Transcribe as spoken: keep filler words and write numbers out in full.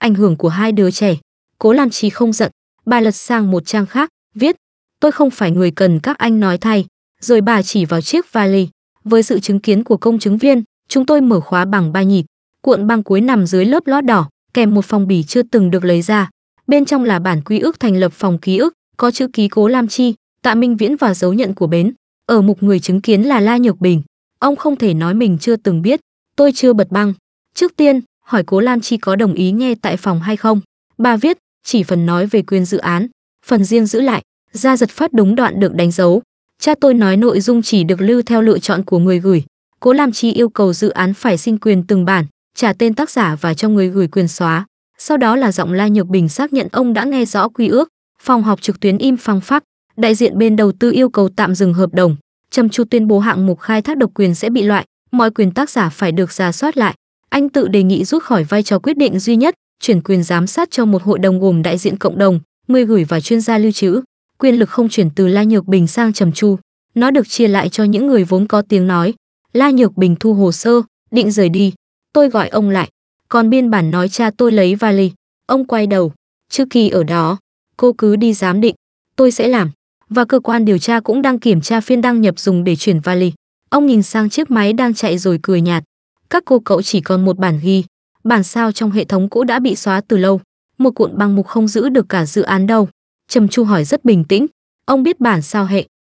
ảnh hưởng của hai đứa trẻ. Cố Lam Chí không giận, bà lật sang một trang khác, viết: tôi không phải người cần các anh nói thay. Rồi bà chỉ vào chiếc vali. Với sự chứng kiến của công chứng viên, chúng tôi mở khóa bằng ba nhịp. Cuộn băng cuối nằm dưới lớp lót đỏ, kèm một phong bì chưa từng được lấy ra. Bên trong là bản quy ước thành lập phòng ký ức, có chữ ký Cố Lam Chi, Tạ Minh Viễn và dấu nhận của bến. Ở mục người chứng kiến là La Nhược Bình. Ông không thể nói mình chưa từng biết. Tôi chưa bật băng. Trước tiên, hỏi Cố Lam Chi có đồng ý nghe tại phòng hay không. Bà viết, chỉ phần nói về quyền dự án, phần riêng giữ lại. Ra giật phát đúng đoạn được đánh dấu. Cha tôi nói nội dung chỉ được lưu theo lựa chọn của người gửi. Cố Lam Chi yêu cầu dự án phải xin quyền từng bản, trả tên tác giả và cho người gửi quyền xóa. Sau đó là giọng La Nhược Bình xác nhận ông đã nghe rõ quy ước. Phòng họp trực tuyến im phăng phắc. Đại diện bên đầu tư yêu cầu tạm dừng hợp đồng. Trầm Chu tuyên bố hạng mục khai thác độc quyền sẽ bị loại, mọi quyền tác giả phải được rà soát lại. Anh tự đề nghị rút khỏi vai trò quyết định duy nhất, chuyển quyền giám sát cho một hội đồng gồm đại diện cộng đồng, người gửi và chuyên gia lưu trữ. Quyền lực không chuyển từ La Nhược Bình sang Trầm Chu, nó được chia lại cho những người vốn có tiếng nói. La Nhược Bình thu hồ sơ, định rời đi. Tôi gọi ông lại. Còn biên bản nói cha tôi lấy vali. Ông quay đầu. Chữ Kỳ ở đó. Cô cứ đi giám định. Tôi sẽ làm. Và cơ quan điều tra cũng đang kiểm tra phiên đăng nhập dùng để chuyển vali. Ông nhìn sang chiếc máy đang chạy rồi cười nhạt. Các cô cậu chỉ còn một bản ghi. Bản sao trong hệ thống cũ đã bị xóa từ lâu. Một cuộn băng mục không giữ được cả dự án đâu. Trầm Chu hỏi rất bình tĩnh. Ông biết bản sao hệ.